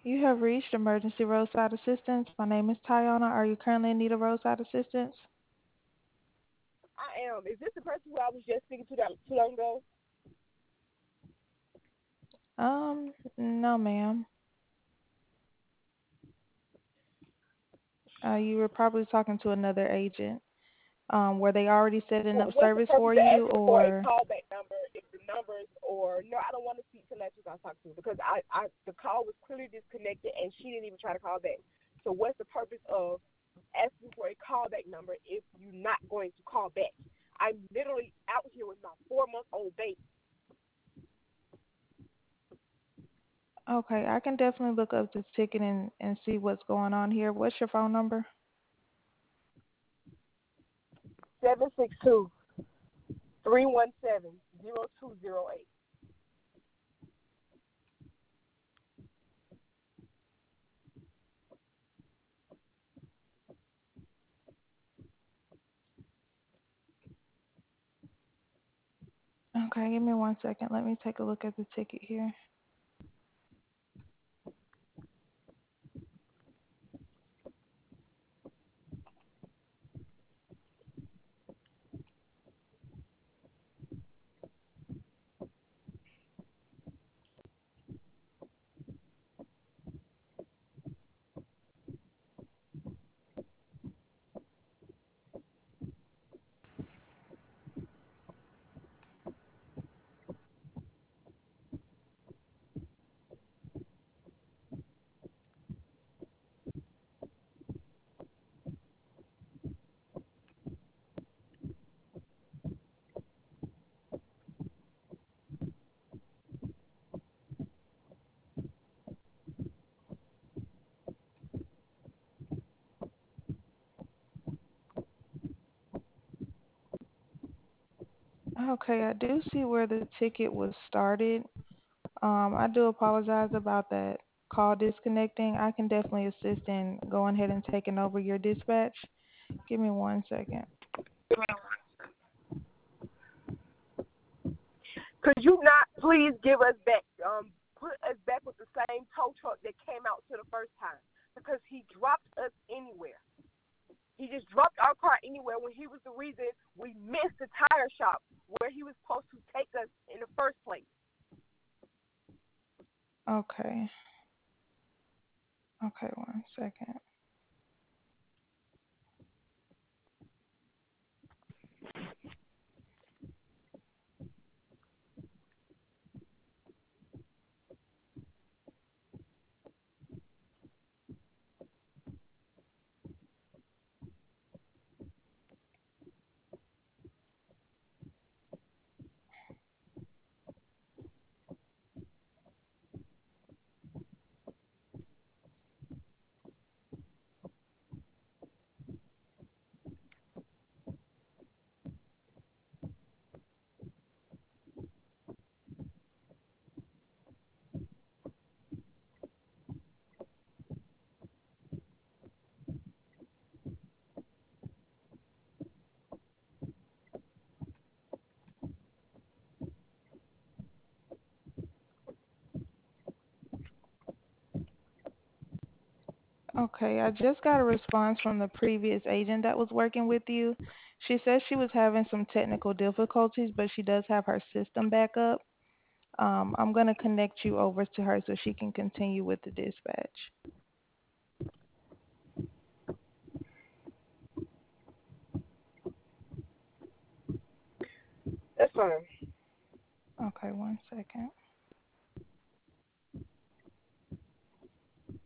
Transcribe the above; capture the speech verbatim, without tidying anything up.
You have reached emergency roadside assistance. My name is Tiana. Are you currently in need of roadside assistance? I am. Is this the person who I was just speaking to that too long ago? Um, no, ma'am. Uh, you were probably talking to another agent. Um, were they already setting up Wh- What's the service purpose for of you, asking for a or callback number if the numbers or no, I don't want to speak to Lexus I talked to because I, I the call was clearly disconnected and she didn't even try to call back. So what's the purpose of asking for a callback number if you're not going to call back? I'm literally out here with my four month old baby. okay? I can definitely look up this ticket and and see what's going on here. What's your phone number? Seven six two three one seven zero two zero eight. Okay, give me one second. Let me take a look at the ticket here. Okay, I do see where the ticket was started. Um, I do apologize about that call disconnecting. I can definitely assist in going ahead and taking over your dispatch. Give me one second. Could you not please give us back, um, put us back with the same tow truck that came out to the first time? Because he dropped us anywhere. He just dropped our car anywhere when he was the reason we missed the tire shop where he was supposed to take us in the first place. Okay. Okay, one second. Okay, I just got a response from the previous agent that was working with you. She says she was having some technical difficulties, but she does have her system back up. Um, I'm going to connect you over to her so she can continue with the dispatch. That's fine. Okay, one second.